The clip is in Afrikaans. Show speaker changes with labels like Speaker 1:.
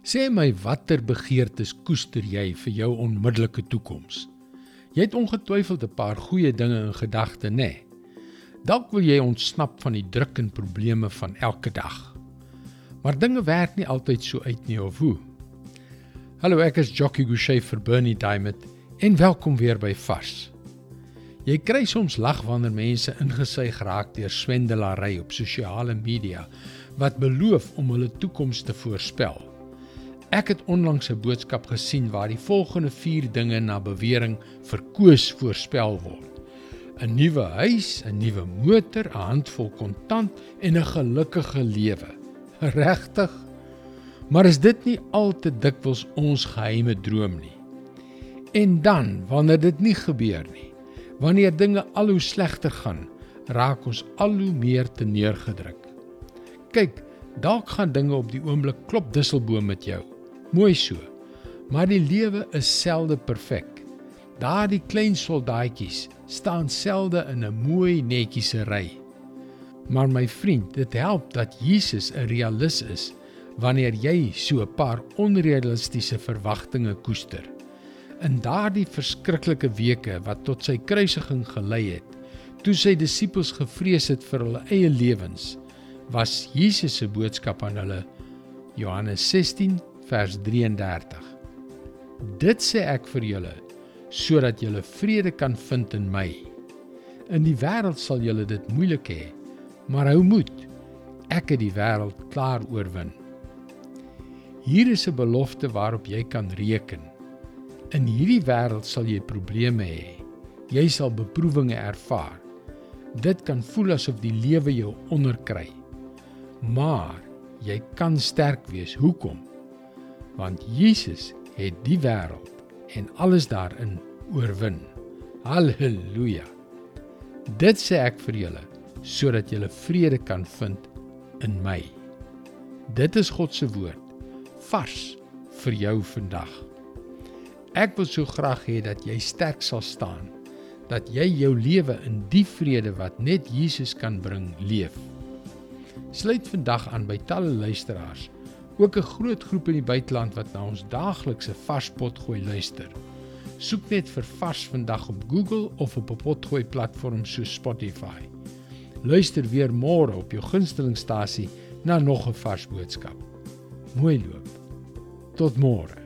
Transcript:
Speaker 1: Sê my watter begeertes koester jy vir jou onmiddellike toekoms? Jy het ongetwyfeld 'n paar goeie dinge in gedagte, né? Dalk wil jy ontsnap van die druk en probleme van elke dag. Maar dinge werk nie altyd so uit nie, of hoe? Hallo, ek is Jockey Gouchee vir Bernie Diamond en welkom weer by Vars. Jy kry soms lag wanneer mense ingesuig raak deur swendelary op sosiale media wat beloof om hulle toekoms te voorspel. Ek het onlangs 'n boodskap gesien waar die volgende 4 dinge na bewering verkoos voorspel word. 'n Nuwe huis, 'n nuwe motor, 'n handvol kontant en 'n gelukkige lewe. Regtig? Maar is dit nie al te dikwels ons geheime droom nie? En dan, wanneer dit nie gebeur nie, wanneer dinge al hoe slegter gaan, raak ons al hoe meer te neergedruk. Kyk, dalk gaan dinge op die oomblik klop disselboom met jou. Mooi so, maar die lewe is selde perfek. Daardie klein soldaatjies staan selde in 'n mooi netjiese ry. Maar my vriend, dit help dat Jesus 'n realis is wanneer jy so 'n paar onrealistiese verwagtinge koester. In daardie verskriklike weke wat tot sy kruisiging gelei het, toe sy disippels gevrees het vir hulle eie lewens, was Jesus se boodskap aan hulle Johannes 16 vers 33. Dit sê ek vir julle, sodat julle vrede kan vind in my. In die wêreld sal julle dit moeilik hê, maar hou moed, ek het die wêreld klaar oorwin. Hier is 'n belofte waarop jy kan reken. In hierdie wêreld sal jy probleme hê. Jy sal beproewinge ervaar. Dit kan voel asof die lewe jou onderkry. Maar jy kan sterk wees. Hoekom? Want Jesus het die wêreld en alles daarin oorwin. Halleluja! Dit sê ek vir julle, sodat julle vrede kan vind in my. Dit is God se woord, vars vir jou vandag. Ek wil so graag hê dat jy sterk sal staan, dat jy jou lewe in die vrede wat net Jesus kan bring, leef. Sluit vandag aan by talle luisteraars, ook 'n groot groep in die buiteland wat na ons daaglikse Vars Potgooi luister. Soek net vir Vars vandag op Google of op 'n potgooi platform soos Spotify. Luister weer môre op jou gunstelingstasie na nog 'n vars boodskap. Mooi loop. Tot môre.